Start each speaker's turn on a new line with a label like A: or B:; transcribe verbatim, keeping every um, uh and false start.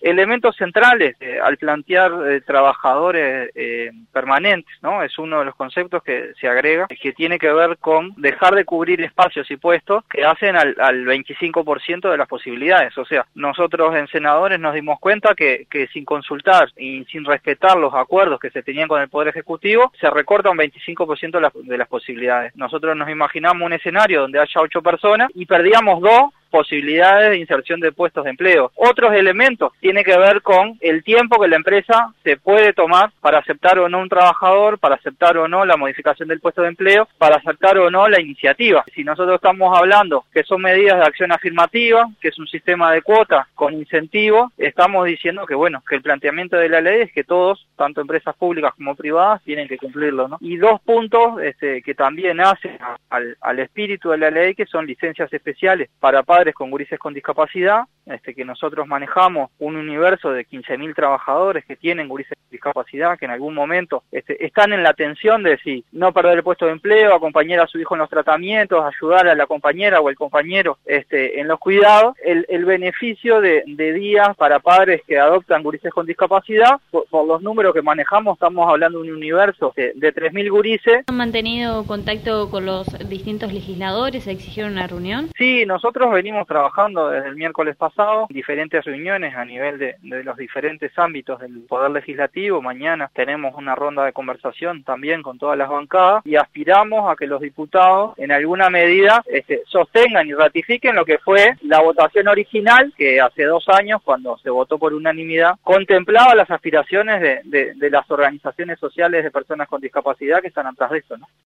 A: elementos centrales eh, al plantear eh, trabajadores eh, permanentes, ¿no? Es uno de los conceptos que se agrega, que tiene que ver con dejar de cubrir espacios y puestos que hacen al, al veinticinco por ciento de las posibilidades. O sea, nosotros en senadores nos dimos cuenta que, que sin consultar y sin respetar los acuerdos que se tenían con el Poder Ejecutivo, se recorta un veinticinco por ciento de las, de las posibilidades. Nosotros nos imaginamos un escenario donde haya ocho personas y perdíamos dos posibilidades de inserción de puestos de empleo. Otros elementos tienen que ver con el tiempo que la empresa se puede tomar para aceptar o no un trabajador, para aceptar o no la modificación del puesto de empleo, para aceptar o no la iniciativa. Si nosotros estamos hablando que son medidas de acción afirmativa, que es un sistema de cuotas con incentivos, estamos diciendo que bueno, que el planteamiento de la ley es que todos, tanto empresas públicas como privadas, tienen que cumplirlo, ¿no? Y dos puntos este, que también hacen al, al espíritu de la ley, que son licencias especiales para padres con gurises con discapacidad, este, que nosotros manejamos un universo de quince mil trabajadores que tienen gurises con discapacidad, que en algún momento este, están en la tensión de si no perder el puesto de empleo, acompañar a su hijo en los tratamientos, ayudar a la compañera o el compañero este, en los cuidados, el, el beneficio de, de días para padres que adoptan gurises con discapacidad, por, por los números que manejamos, estamos hablando de un universo de, de tres mil gurises.
B: ¿Han mantenido contacto con los distintos legisladores? ¿Exigieron una reunión?
A: Sí, nosotros venimos trabajando desde el miércoles pasado, diferentes reuniones a nivel de, de los diferentes ámbitos del Poder Legislativo. Mañana tenemos una ronda de conversación también con todas las bancadas y aspiramos a que los diputados en alguna medida este, sostengan y ratifiquen lo que fue la votación original, que hace dos años, cuando se votó por unanimidad, contemplaba las aspiraciones de, de, de las organizaciones sociales de personas con discapacidad que están atrás de esto, ¿no?